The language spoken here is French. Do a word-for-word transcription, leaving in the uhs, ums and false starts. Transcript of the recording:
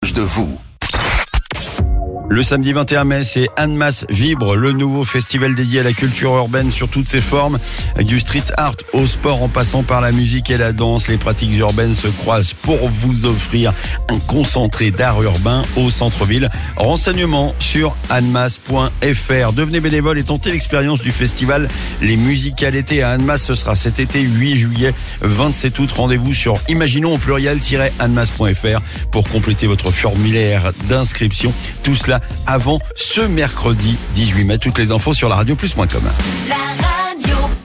proche de vous. Le samedi vingt et un mai, c'est Annemasse Vibre, le nouveau festival dédié à la culture urbaine sur toutes ses formes. Du street art au sport en passant par la musique et la danse, les pratiques urbaines se croisent pour vous offrir un concentré d'art urbain au centre-ville. Renseignements sur annemasse point f r. Devenez bénévole et tentez l'expérience du festival Les Musicales Été à Annemasse. Ce sera cet été huit juillet, vingt-sept août. Rendez-vous sur imaginons au pluriel-annemasse point f r pour compléter votre formulaire d'inscription. Tout cela avant ce mercredi dix-huit mai. Toutes les infos sur la radio plus point com. La radio